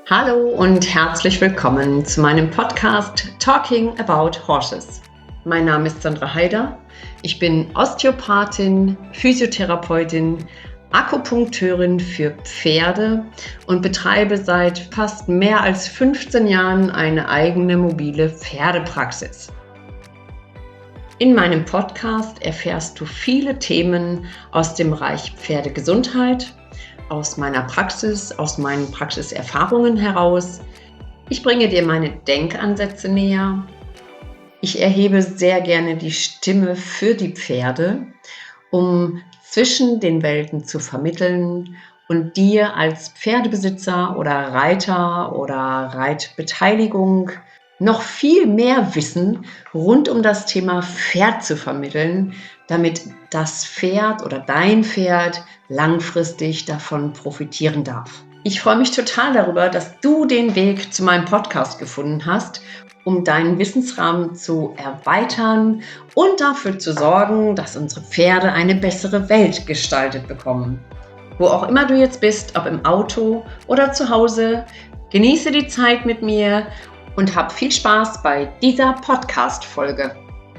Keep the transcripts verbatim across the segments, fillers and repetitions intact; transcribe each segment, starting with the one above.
Hallo und herzlich willkommen zu meinem Podcast Talking About Horses. Mein Name ist Sandra Haider. Ich bin Osteopathin, Physiotherapeutin, Akupunkteurin für Pferde und betreibe seit fast mehr als fünfzehn Jahren eine eigene mobile Pferdepraxis. In meinem Podcast erfährst du viele Themen aus dem Bereich Pferdegesundheit, aus meiner Praxis, aus meinen Praxiserfahrungen heraus. Ich bringe dir meine Denkansätze näher. Ich erhebe sehr gerne die Stimme für die Pferde, um zwischen den Welten zu vermitteln und dir als Pferdebesitzer oder Reiter oder Reitbeteiligung noch viel mehr Wissen rund um das Thema Pferd zu vermitteln, damit das Pferd oder dein Pferd langfristig davon profitieren darf. Ich freue mich total darüber, dass du den Weg zu meinem Podcast gefunden hast, um deinen Wissensrahmen zu erweitern und dafür zu sorgen, dass unsere Pferde eine bessere Welt gestaltet bekommen. Wo auch immer du jetzt bist, ob im Auto oder zu Hause, genieße die Zeit mit mir und hab viel Spaß bei dieser Podcast-Folge.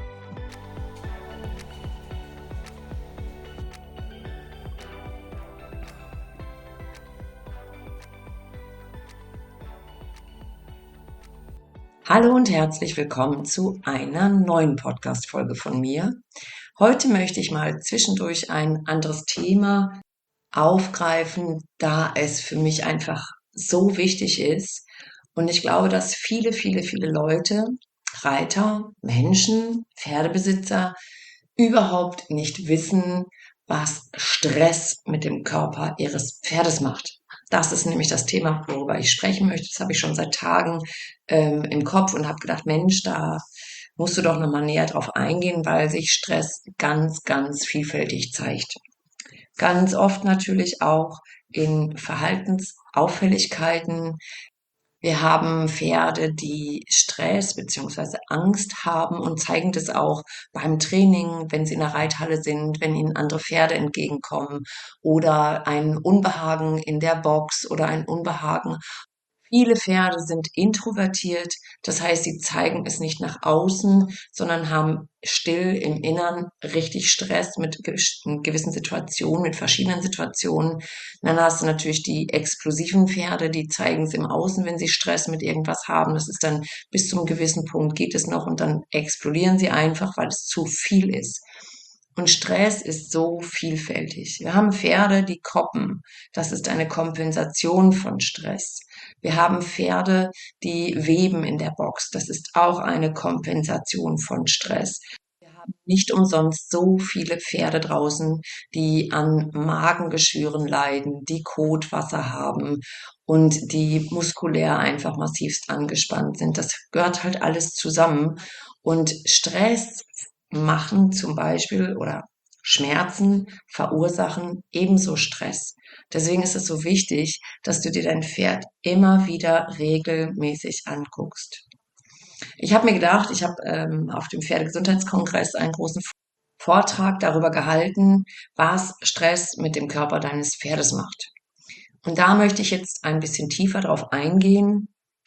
Hallo und herzlich willkommen zu einer neuen Podcast-Folge von mir. Heute möchte ich mal zwischendurch ein anderes Thema aufgreifen, da es für mich einfach so wichtig ist. Und ich glaube, dass viele, viele, viele Leute, Reiter, Menschen, Pferdebesitzer überhaupt nicht wissen, was Stress mit dem Körper ihres Pferdes macht. Das ist nämlich das Thema, worüber ich sprechen möchte. Das habe ich schon seit Tagen ähm, im Kopf und habe gedacht, Mensch, da musst du doch nochmal näher drauf eingehen, weil sich Stress ganz, ganz vielfältig zeigt. Ganz oft natürlich auch in Verhaltensauffälligkeiten. Wir haben Pferde, die Stress bzw. Angst haben und zeigen das auch beim Training, wenn sie in der Reithalle sind, wenn ihnen andere Pferde entgegenkommen oder ein Unbehagen in der Box oder ein Unbehagen. Viele Pferde sind introvertiert, das heißt, sie zeigen es nicht nach außen, sondern haben still im Innern richtig Stress mit gewissen Situationen, mit verschiedenen Situationen. Und dann hast du natürlich die explosiven Pferde, die zeigen es im Außen, wenn sie Stress mit irgendwas haben. Das ist dann bis zu einem gewissen Punkt geht es noch und dann explodieren sie einfach, weil es zu viel ist. Und Stress ist so vielfältig. Wir haben Pferde, die koppen. Das ist eine Kompensation von Stress. Wir haben Pferde, die weben in der Box. Das ist auch eine Kompensation von Stress. Wir haben nicht umsonst so viele Pferde draußen, die an Magengeschwüren leiden, die Kotwasser haben und die muskulär einfach massivst angespannt sind. Das gehört halt alles zusammen. Und Stress machen zum Beispiel oder Schmerzen verursachen ebenso Stress. Deswegen ist es so wichtig, dass du dir dein Pferd immer wieder regelmäßig anguckst. Ich habe mir gedacht, ich habe ähm, auf dem Pferdegesundheitskongress einen großen Vortrag darüber gehalten, was Stress mit dem Körper deines Pferdes macht. Und da möchte ich jetzt ein bisschen tiefer drauf eingehen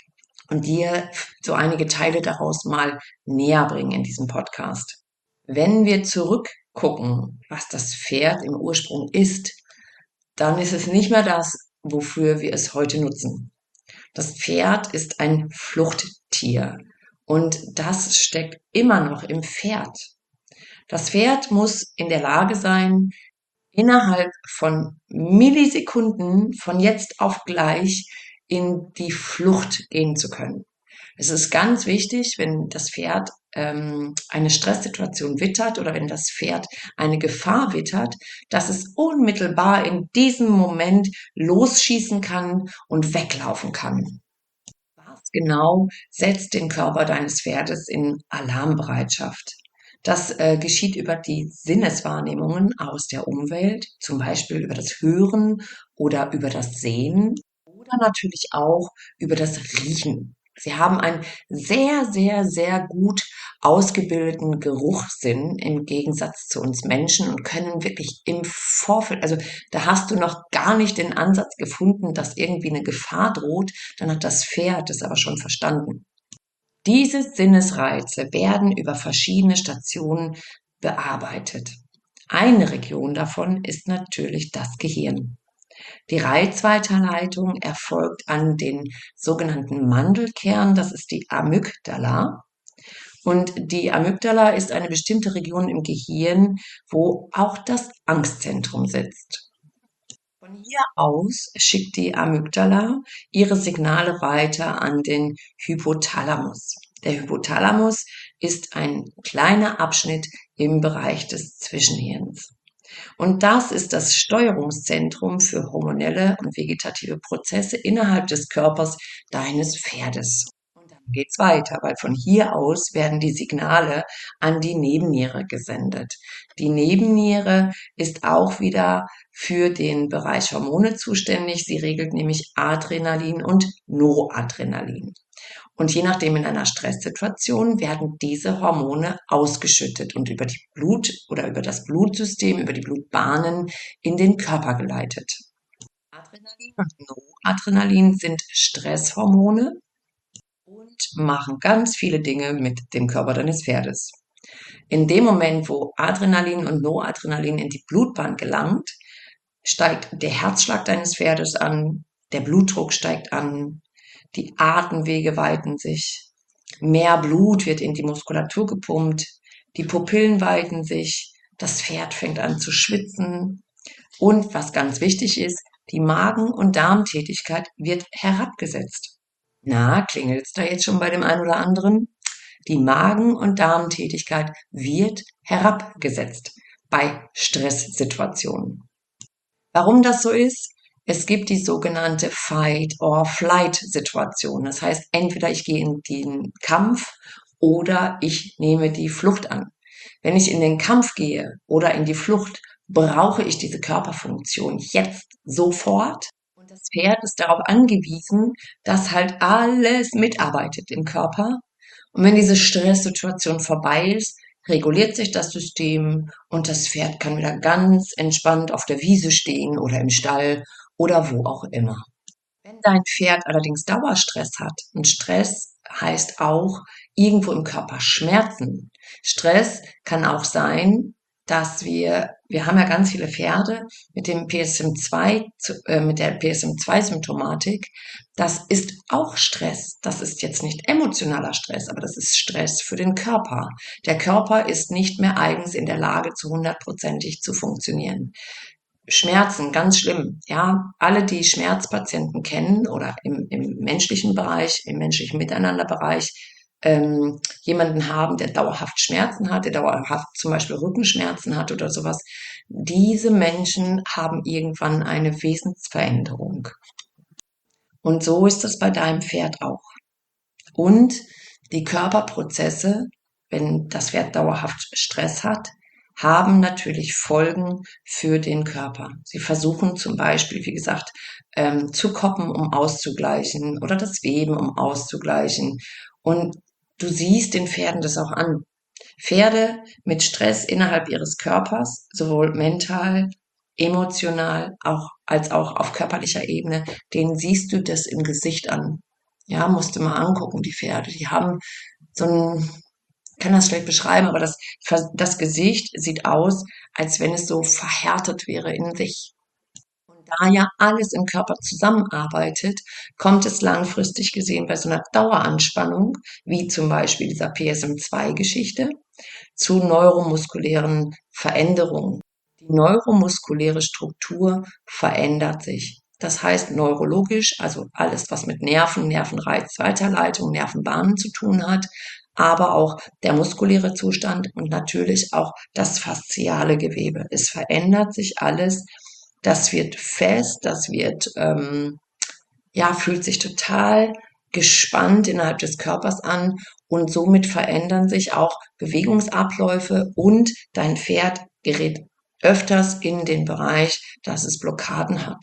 und dir so einige Teile daraus mal näher bringen in diesem Podcast. Wenn wir zurückgucken, was das Pferd im Ursprung ist, dann ist es nicht mehr das, wofür wir es heute nutzen. Das Pferd ist ein Fluchttier und das steckt immer noch im Pferd. Das Pferd muss in der Lage sein, innerhalb von Millisekunden von jetzt auf gleich in die Flucht gehen zu können. Es ist ganz wichtig, wenn das Pferd ähm, eine Stresssituation wittert oder wenn das Pferd eine Gefahr wittert, dass es unmittelbar in diesem Moment losschießen kann und weglaufen kann. Was genau setzt den Körper deines Pferdes in Alarmbereitschaft? Das äh, geschieht über die Sinneswahrnehmungen aus der Umwelt, zum Beispiel über das Hören oder über das Sehen oder natürlich auch über das Riechen. Sie haben einen sehr, sehr, sehr gut ausgebildeten Geruchssinn im Gegensatz zu uns Menschen und können wirklich im Vorfeld, also da hast du noch gar nicht den Ansatz gefunden, dass irgendwie eine Gefahr droht, dann hat das Pferd es aber schon verstanden. Diese Sinnesreize werden über verschiedene Stationen bearbeitet. Eine Region davon ist natürlich das Gehirn. Die Reizweiterleitung erfolgt an den sogenannten Mandelkern, das ist die Amygdala. Und die Amygdala ist eine bestimmte Region im Gehirn, wo auch das Angstzentrum sitzt. Von hier aus schickt die Amygdala ihre Signale weiter an den Hypothalamus. Der Hypothalamus ist ein kleiner Abschnitt im Bereich des Zwischenhirns. Und das ist das Steuerungszentrum für hormonelle und vegetative Prozesse innerhalb des Körpers deines Pferdes. Und dann geht's weiter, weil von hier aus werden die Signale an die Nebenniere gesendet. Die Nebenniere ist auch wieder für den Bereich Hormone zuständig. Sie regelt nämlich Adrenalin und Noradrenalin. Und je nachdem in einer Stresssituation werden diese Hormone ausgeschüttet und über die Blut oder über das Blutsystem, über die Blutbahnen in den Körper geleitet. Adrenalin und Noradrenalin sind Stresshormone und machen ganz viele Dinge mit dem Körper deines Pferdes. In dem Moment, wo Adrenalin und Noradrenalin in die Blutbahn gelangt, steigt der Herzschlag deines Pferdes an, der Blutdruck steigt an, die Atemwege weiten sich, mehr Blut wird in die Muskulatur gepumpt, die Pupillen weiten sich, das Pferd fängt an zu schwitzen und was ganz wichtig ist, die Magen- und Darmtätigkeit wird herabgesetzt. Na, klingelt's da jetzt schon bei dem einen oder anderen? Die Magen- und Darmtätigkeit wird herabgesetzt bei Stresssituationen. Warum das so ist? Es gibt die sogenannte Fight-or-Flight-Situation. Das heißt, entweder ich gehe in den Kampf oder ich nehme die Flucht an. Wenn ich in den Kampf gehe oder in die Flucht, brauche ich diese Körperfunktion jetzt sofort. Und das Pferd ist darauf angewiesen, dass halt alles mitarbeitet im Körper. Und wenn diese Stresssituation vorbei ist, reguliert sich das System und das Pferd kann wieder ganz entspannt auf der Wiese stehen oder im Stall oder wo auch immer. Wenn dein Pferd allerdings Dauerstress hat, und Stress heißt auch irgendwo im Körper Schmerzen. Stress kann auch sein, dass wir, wir haben ja ganz viele Pferde mit dem P S M zwei, äh, mit der P S M zwei Symptomatik. Das ist auch Stress. Das ist jetzt nicht emotionaler Stress, aber das ist Stress für den Körper. Der Körper ist nicht mehr eigens in der Lage, zu hundertprozentig zu funktionieren. Schmerzen, ganz schlimm. Ja, alle, die Schmerzpatienten kennen oder im, im menschlichen Bereich, im menschlichen Miteinanderbereich, ähm, jemanden haben, der dauerhaft Schmerzen hat, der dauerhaft zum Beispiel Rückenschmerzen hat oder sowas. Diese Menschen haben irgendwann eine Wesensveränderung. Und so ist es bei deinem Pferd auch. Und die Körperprozesse, wenn das Pferd dauerhaft Stress hat, haben natürlich Folgen für den Körper. Sie versuchen zum Beispiel, wie gesagt, ähm, zu koppen, um auszugleichen oder das Weben, um auszugleichen. Und du siehst den Pferden das auch an. Pferde mit Stress innerhalb ihres Körpers, sowohl mental, emotional, auch, als auch auf körperlicher Ebene, denen siehst du das im Gesicht an. Ja, musst du mal angucken, die Pferde. Die haben so ein, kann das schlecht beschreiben, aber das, das Gesicht sieht aus, als wenn es so verhärtet wäre in sich. Und da ja alles im Körper zusammenarbeitet, kommt es langfristig gesehen bei so einer Daueranspannung, wie zum Beispiel dieser P S M zwei Geschichte, zu neuromuskulären Veränderungen. Die neuromuskuläre Struktur verändert sich. Das heißt neurologisch, also alles, was mit Nerven, Nervenreizweiterleitung, Nervenbahnen zu tun hat, aber auch der muskuläre Zustand und natürlich auch das fasziale Gewebe. Es verändert sich alles. Das wird fest, das wird, ähm, ja, fühlt sich total gespannt innerhalb des Körpers an und somit verändern sich auch Bewegungsabläufe und dein Pferd gerät öfters in den Bereich, dass es Blockaden hat.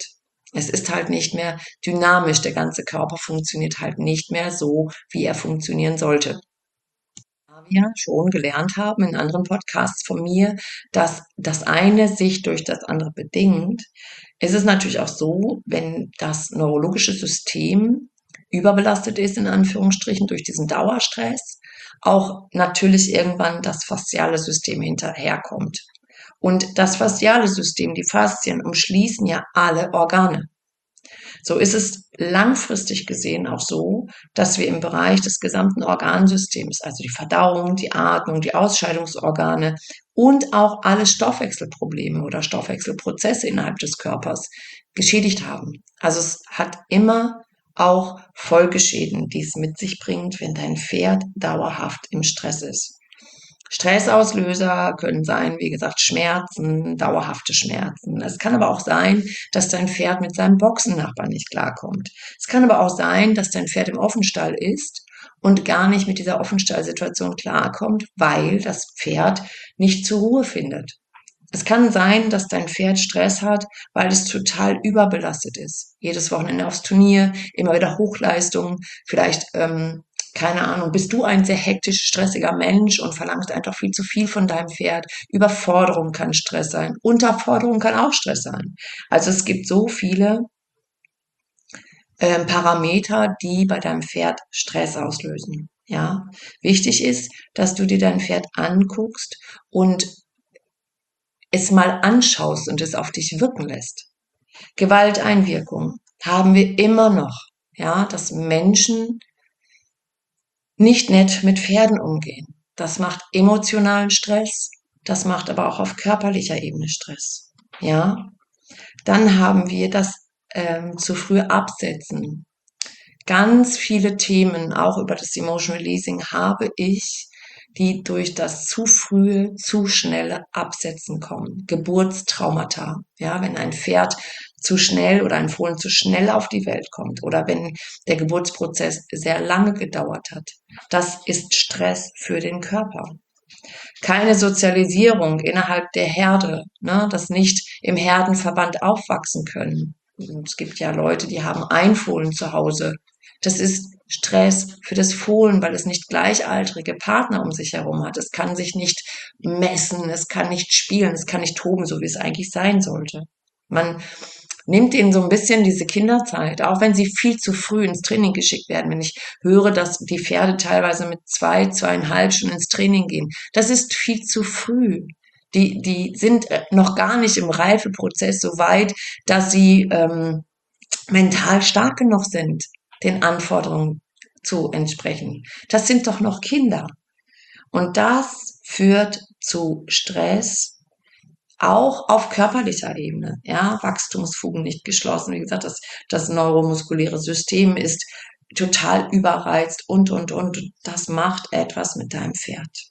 Es ist halt nicht mehr dynamisch. Der ganze Körper funktioniert halt nicht mehr so, wie er funktionieren sollte. Da wir schon gelernt haben in anderen Podcasts von mir, dass das eine sich durch das andere bedingt, ist es natürlich auch so, wenn das neurologische System überbelastet ist, in Anführungsstrichen, durch diesen Dauerstress, auch natürlich irgendwann das fasziale System hinterherkommt. Und das fasziale System, die Faszien, umschließen ja alle Organe. So ist es langfristig gesehen auch so, dass wir im Bereich des gesamten Organsystems, also die Verdauung, die Atmung, die Ausscheidungsorgane und auch alle Stoffwechselprobleme oder Stoffwechselprozesse innerhalb des Körpers geschädigt haben. Also es hat immer auch Folgeschäden, die es mit sich bringt, wenn dein Pferd dauerhaft im Stress ist. Stressauslöser können sein, wie gesagt, Schmerzen, dauerhafte Schmerzen. Es kann aber auch sein, dass dein Pferd mit seinem Boxennachbarn nicht klarkommt. Es kann aber auch sein, dass dein Pferd im Offenstall ist und gar nicht mit dieser Offenstallsituation klarkommt, weil das Pferd nicht zur Ruhe findet. Es kann sein, dass dein Pferd Stress hat, weil es total überbelastet ist. Jedes Wochenende aufs Turnier, immer wieder Hochleistungen, vielleicht, ähm, keine Ahnung, bist du ein sehr hektisch, stressiger Mensch und verlangst einfach viel zu viel von deinem Pferd. Überforderung kann Stress sein. Unterforderung kann auch Stress sein. Also es gibt so viele ähm, Parameter, die bei deinem Pferd Stress auslösen. Ja, wichtig ist, dass du dir dein Pferd anguckst und es mal anschaust und es auf dich wirken lässt. Gewalteinwirkung haben wir immer noch, ja, dass Menschen nicht nett mit Pferden umgehen. Das macht emotionalen Stress, das macht aber auch auf körperlicher Ebene Stress, ja. Dann haben wir das ähm, zu früh Absetzen. Ganz viele Themen, auch über das Emotion Releasing, habe ich, die durch das zu frühe, zu schnelle Absetzen kommen. Geburtstraumata. Ja, wenn ein Pferd zu schnell oder ein Fohlen zu schnell auf die Welt kommt oder wenn der Geburtsprozess sehr lange gedauert hat. Das ist Stress für den Körper. Keine Sozialisierung innerhalb der Herde, ne, das nicht im Herdenverband aufwachsen können. Es gibt ja Leute, die haben ein Fohlen zu Hause. Das ist Stress für das Fohlen, weil es nicht gleichaltrige Partner um sich herum hat. Es kann sich nicht messen, es kann nicht spielen, es kann nicht toben, so wie es eigentlich sein sollte. Man nimmt ihnen so ein bisschen diese Kinderzeit, auch wenn sie viel zu früh ins Training geschickt werden. Wenn ich höre, dass die Pferde teilweise mit zwei, zweieinhalb schon ins Training gehen, das ist viel zu früh. Die, die sind äh, noch gar nicht im Reifeprozess so weit, dass sie ähm, mental stark genug sind, den Anforderungen zu entsprechen. Das sind doch noch Kinder. Und das führt zu Stress, auch auf körperlicher Ebene. Ja, Wachstumsfugen nicht geschlossen. Wie gesagt, das, das neuromuskuläre System ist total überreizt und, und, und. Das macht etwas mit deinem Pferd.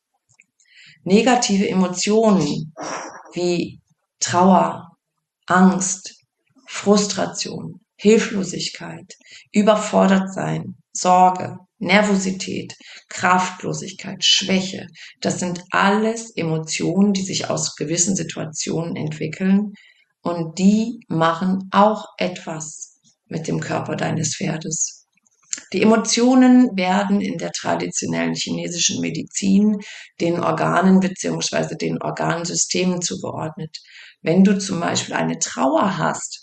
Negative Emotionen wie Trauer, Angst, Frustration, Hilflosigkeit, überfordert sein, Sorge, Nervosität, Kraftlosigkeit, Schwäche. Das sind alles Emotionen, die sich aus gewissen Situationen entwickeln und die machen auch etwas mit dem Körper deines Pferdes. Die Emotionen werden in der traditionellen chinesischen Medizin den Organen bzw. den Organsystemen zugeordnet. Wenn du zum Beispiel eine Trauer hast,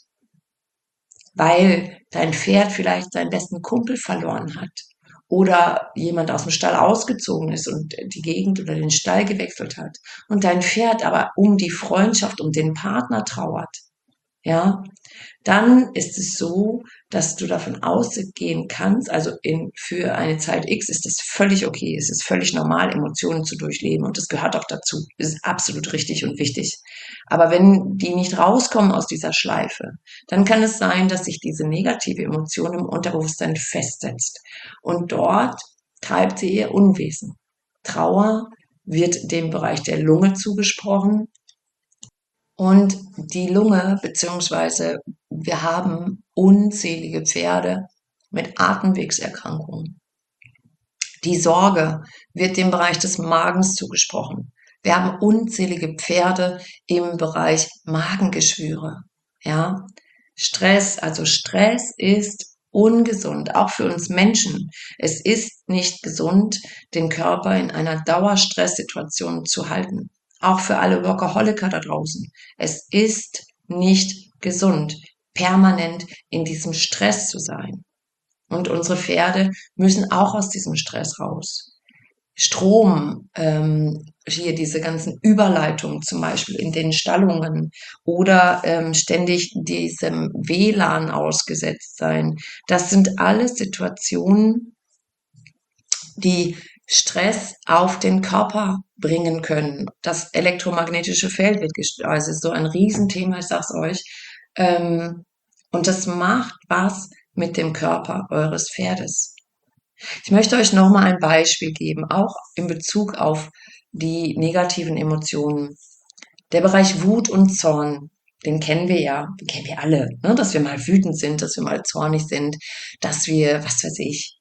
weil dein Pferd vielleicht seinen besten Kumpel verloren hat oder jemand aus dem Stall ausgezogen ist und die Gegend oder den Stall gewechselt hat und dein Pferd aber um die Freundschaft, um den Partner trauert, ja, dann ist es so, dass du davon ausgehen kannst, also in, für eine Zeit X ist es völlig okay, es ist völlig normal, Emotionen zu durchleben und das gehört auch dazu, das ist absolut richtig und wichtig. Aber wenn die nicht rauskommen aus dieser Schleife, dann kann es sein, dass sich diese negative Emotion im Unterbewusstsein festsetzt und dort treibt sie ihr Unwesen. Trauer wird dem Bereich der Lunge zugesprochen. Und die Lunge, beziehungsweise wir haben unzählige Pferde mit Atemwegserkrankungen. Die Sorge wird dem Bereich des Magens zugesprochen. Wir haben unzählige Pferde im Bereich Magengeschwüre. Ja, Stress, also Stress ist ungesund, auch für uns Menschen. Es ist nicht gesund, den Körper in einer Dauerstresssituation zu halten. Auch für alle Workaholiker da draußen. Es ist nicht gesund, permanent in diesem Stress zu sein. Und unsere Pferde müssen auch aus diesem Stress raus. Strom, ähm, hier diese ganzen Überleitungen zum Beispiel in den Stallungen oder ähm, ständig diesem W L A N ausgesetzt sein. Das sind alles Situationen, die Stress auf den Körper bringen können. Das elektromagnetische Feld wird gestört, also so ein Riesenthema, ich sag's euch. Ähm, und das macht was mit dem Körper eures Pferdes. Ich möchte euch nochmal ein Beispiel geben, auch in Bezug auf die negativen Emotionen. Der Bereich Wut und Zorn, den kennen wir ja, den kennen wir alle, ne? Dass wir mal wütend sind, dass wir mal zornig sind, dass wir, was weiß ich,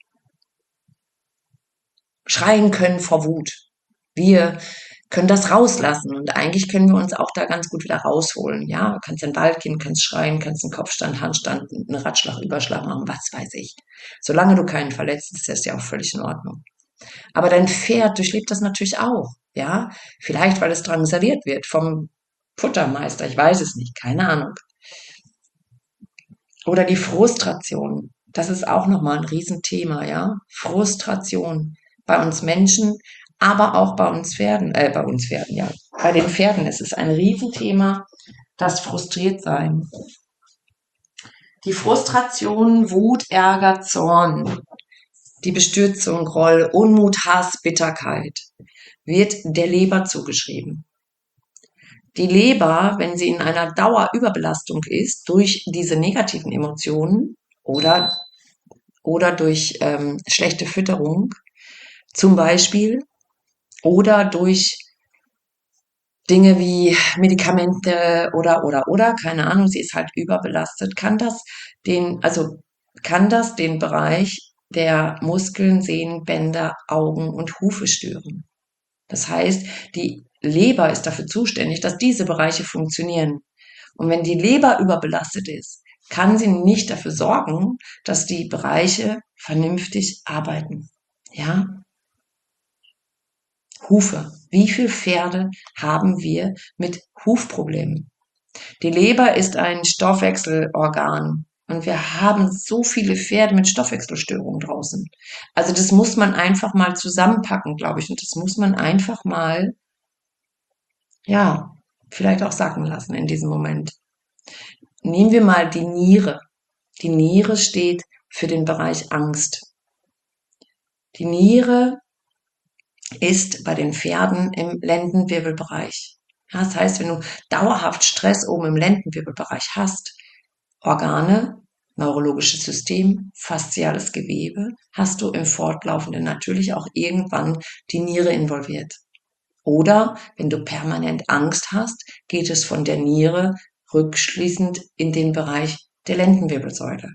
schreien können vor Wut. Wir können das rauslassen und eigentlich können wir uns auch da ganz gut wieder rausholen. Ja, du kannst in den Wald gehen, kannst schreien, kannst einen Kopfstand, Handstand, einen Ratschlag, Überschlag machen, was weiß ich. Solange du keinen verletzt, ist das ja auch völlig in Ordnung. Aber dein Pferd durchlebt das natürlich auch. Ja, vielleicht weil es drangsaliert wird vom Futtermeister, ich weiß es nicht, keine Ahnung. Oder die Frustration, das ist auch nochmal ein Riesenthema, ja. Frustration bei uns Menschen, aber auch bei uns Pferden, äh, bei uns Pferden, ja. Bei den Pferden ist es ein Riesenthema, das frustriert sein. Die Frustration, Wut, Ärger, Zorn, die Bestürzung, Groll, Unmut, Hass, Bitterkeit wird der Leber zugeschrieben. Die Leber, wenn sie in einer Dauerüberbelastung ist durch diese negativen Emotionen oder, oder durch ähm, schlechte Fütterung zum Beispiel oder durch Dinge wie Medikamente oder, oder, oder, keine Ahnung, sie ist halt überbelastet, kann das den, also kann das den Bereich der Muskeln, Sehnen, Bänder, Augen und Hufe stören. Das heißt, die Leber ist dafür zuständig, dass diese Bereiche funktionieren. Und wenn die Leber überbelastet ist, kann sie nicht dafür sorgen, dass die Bereiche vernünftig arbeiten. Ja? Hufe. Wie viele Pferde haben wir mit Hufproblemen? Die Leber ist ein Stoffwechselorgan. Und wir haben so viele Pferde mit Stoffwechselstörungen draußen. Also das muss man einfach mal zusammenpacken, glaube ich. Und das muss man einfach mal, ja, vielleicht auch sacken lassen in diesem Moment. Nehmen wir mal die Niere. Die Niere steht für den Bereich Angst. Die Niere ist bei den Pferden im Lendenwirbelbereich. Ja, das heißt, wenn du dauerhaft Stress oben im Lendenwirbelbereich hast, Organe, neurologisches System, fasziales Gewebe, hast du im Fortlaufenden natürlich auch irgendwann die Niere involviert. Oder wenn du permanent Angst hast, geht es von der Niere rückschließend in den Bereich der Lendenwirbelsäule.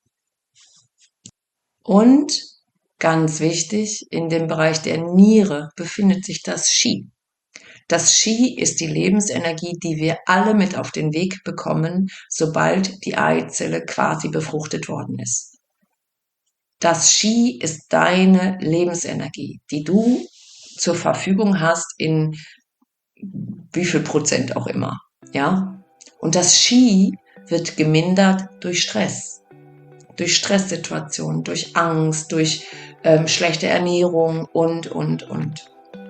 Und ganz wichtig, in dem Bereich der Niere befindet sich das Qi. Das Qi ist die Lebensenergie, die wir alle mit auf den Weg bekommen, sobald die Eizelle quasi befruchtet worden ist. Das Qi ist deine Lebensenergie, die du zur Verfügung hast in wie viel Prozent auch immer, ja? Und das Qi wird gemindert durch Stress, durch Stresssituationen, durch Angst, durch ähm, schlechte Ernährung und, und, und.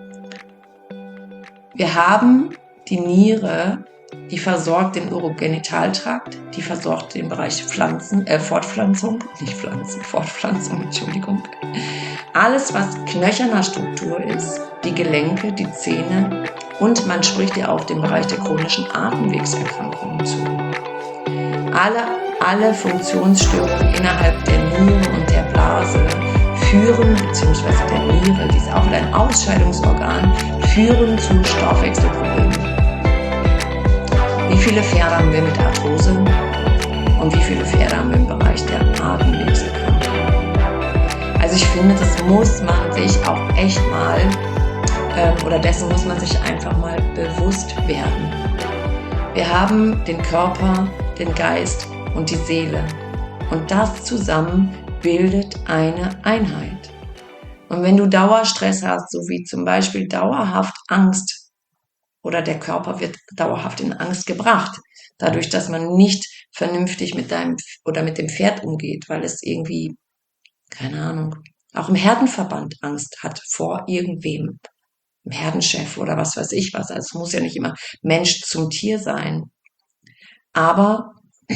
Wir haben die Niere, die versorgt den Urogenitaltrakt, die versorgt den Bereich Pflanzen, äh, Fortpflanzung, nicht Pflanzen, Fortpflanzung, Entschuldigung. Alles, was knöcherner Struktur ist, die Gelenke, die Zähne und man spricht ja auch den Bereich der chronischen Atemwegserkrankungen zu. Alle, alle Funktionsstörungen innerhalb der Niere und der Blase führen, beziehungsweise der Niere, die ist auch ein Ausscheidungsorgan, führen zu Stoffwechselproblemen. Wie viele Pferde haben wir mit Arthrose und wie viele Pferde haben wir im Bereich der Atemwegserkrankungen? Also ich finde, das muss man sich auch echt mal, ähm, oder dessen muss man sich einfach mal bewusst werden. Wir haben den Körper, den Geist und die Seele. Und das zusammen bildet eine Einheit. Und wenn du Dauerstress hast, so wie zum Beispiel dauerhaft Angst, oder der Körper wird dauerhaft in Angst gebracht, dadurch, dass man nicht vernünftig mit deinem oder mit dem Pferd umgeht, weil es irgendwie, keine Ahnung, auch im Herdenverband Angst hat vor irgendwem, im Herdenchef oder was weiß ich was. Also es muss ja nicht immer Mensch zum Tier sein. Aber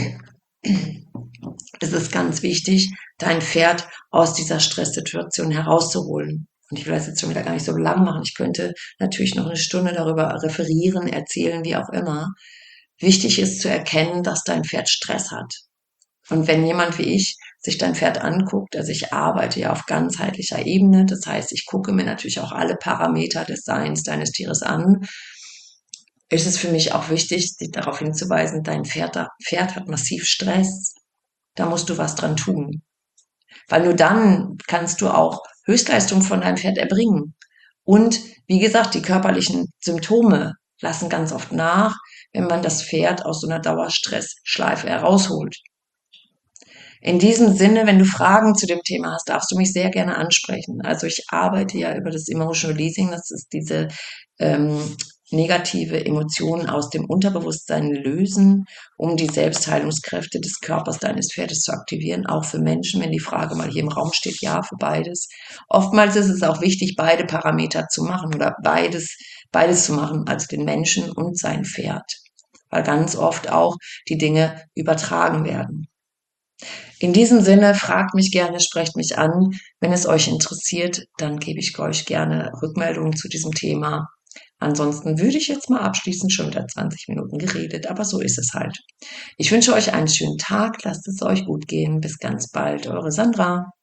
es ist ganz wichtig, dein Pferd aus dieser Stresssituation herauszuholen. Und ich will das jetzt schon wieder gar nicht so lang machen. Ich könnte natürlich noch eine Stunde darüber referieren, erzählen, wie auch immer. Wichtig ist zu erkennen, dass dein Pferd Stress hat. Und wenn jemand wie ich sich dein Pferd anguckt, also ich arbeite ja auf ganzheitlicher Ebene, das heißt, ich gucke mir natürlich auch alle Parameter des Seins deines Tieres an, ist es für mich auch wichtig, dich darauf hinzuweisen, dein Pferd, Pferd hat massiv Stress. Da musst du was dran tun. Weil nur dann kannst du auch Höchstleistung von deinem Pferd erbringen. Und wie gesagt, die körperlichen Symptome lassen ganz oft nach, wenn man das Pferd aus so einer Dauerstressschleife herausholt. In diesem Sinne, wenn du Fragen zu dem Thema hast, darfst du mich sehr gerne ansprechen. Also ich arbeite ja über das Emotional Releasing, das ist diese ähm, negative Emotionen aus dem Unterbewusstsein lösen, um die Selbstheilungskräfte des Körpers deines Pferdes zu aktivieren, auch für Menschen, wenn die Frage mal hier im Raum steht, ja, für beides. Oftmals ist es auch wichtig, beide Parameter zu machen oder beides, beides zu machen, also den Menschen und sein Pferd, weil ganz oft auch die Dinge übertragen werden. In diesem Sinne, fragt mich gerne, sprecht mich an. Wenn es euch interessiert, dann gebe ich euch gerne Rückmeldungen zu diesem Thema. Ansonsten würde ich jetzt mal abschließen, schon wieder zwanzig Minuten geredet, aber so ist es halt. Ich wünsche euch einen schönen Tag, lasst es euch gut gehen. Bis ganz bald, eure Sandra.